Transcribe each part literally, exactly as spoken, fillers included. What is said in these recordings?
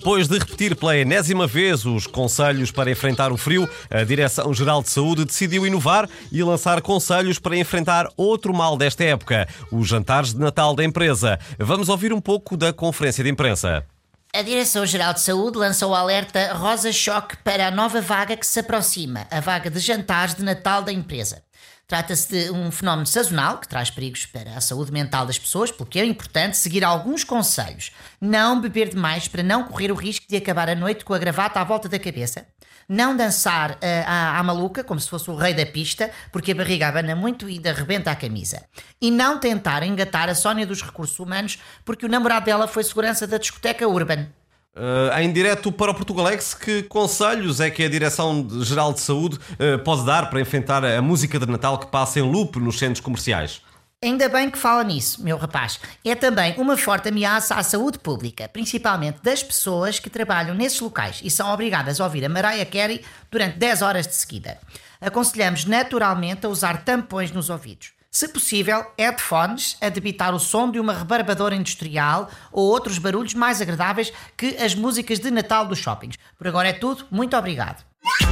Depois de repetir pela enésima vez os conselhos para enfrentar o frio, a Direção-Geral de Saúde decidiu inovar e lançar conselhos para enfrentar outro mal desta época, os jantares de Natal da empresa. Vamos ouvir um pouco da conferência de imprensa. A Direção-Geral de Saúde lançou o alerta Rosa Choque para a nova vaga que se aproxima, a vaga de jantares de Natal da empresa. Trata-se de um fenómeno sazonal que traz perigos para a saúde mental das pessoas, porque é importante seguir alguns conselhos. Não beber demais para não correr o risco de acabar a noite com a gravata à volta da cabeça. Não dançar uh, à, à maluca, como se fosse o rei da pista, porque a barriga abana muito e arrebenta a camisa. E não tentar engatar a Sónia dos Recursos Humanos, porque o namorado dela foi segurança da discoteca Urban. Uh, em direto para o Portugalex, que conselhos é que a Direção-Geral de Saúde uh, pode dar para enfrentar a música de Natal que passa em loop nos centros comerciais? Ainda bem que fala nisso, meu rapaz. É também uma forte ameaça à saúde pública, principalmente das pessoas que trabalham nesses locais e são obrigadas a ouvir a Mariah Carey durante dez horas de seguida. Aconselhamos naturalmente a usar tampões nos ouvidos. Se possível, headphones a debitar o som de uma rebarbadora industrial ou outros barulhos mais agradáveis que as músicas de Natal dos shoppings. Por agora é tudo. Muito obrigado.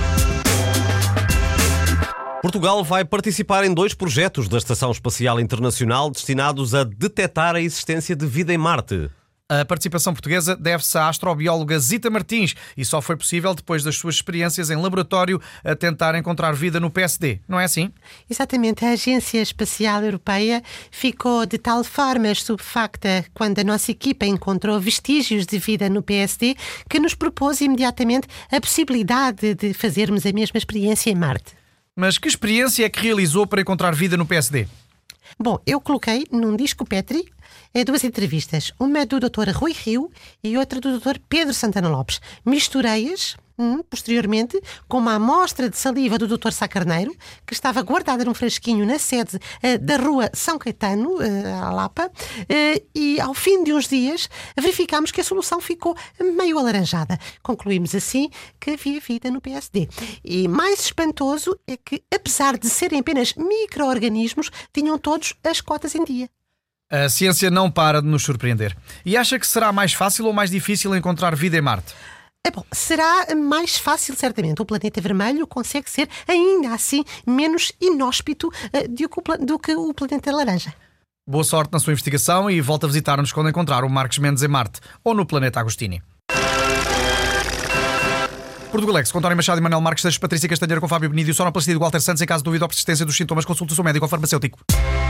Portugal vai participar em dois projetos da Estação Espacial Internacional destinados a detectar a existência de vida em Marte. A participação portuguesa deve-se à astrobióloga Zita Martins e só foi possível depois das suas experiências em laboratório a tentar encontrar vida no P S D, não é assim? Exatamente. A Agência Espacial Europeia ficou de tal forma estupefacta quando a nossa equipa encontrou vestígios de vida no P S D que nos propôs imediatamente a possibilidade de fazermos a mesma experiência em Marte. Mas que experiência é que realizou para encontrar vida no P S D? Bom, eu coloquei num disco Petri duas entrevistas, uma do doutor Rui Rio e outra do doutor Pedro Santana Lopes. Misturei-as, hum, posteriormente, com uma amostra de saliva do doutor Sá Carneiro, que estava guardada num frasquinho na sede uh, da rua São Caetano, uh, à Lapa, uh, e ao fim de uns dias verificámos que a solução ficou meio alaranjada. Concluímos assim que havia vida no P S D. E mais espantoso é que, apesar de serem apenas micro-organismos, tinham todos as cotas em dia. A ciência não para de nos surpreender. E acha que será mais fácil ou mais difícil encontrar vida em Marte? É bom, será mais fácil, certamente. O planeta vermelho consegue ser, ainda assim, menos inóspito uh, do que o planeta laranja. Boa sorte na sua investigação e volta a visitar-nos quando encontrar o Marcos Mendes em Marte ou no planeta Agostini. Portugalex, com António Machado e Manuel Marques, Patrícia Castanheira com Fábio Benítez, sonoplastia de Walter Santos. Em caso de dúvida ou persistência dos sintomas, consulte o seu médico ou farmacêutico.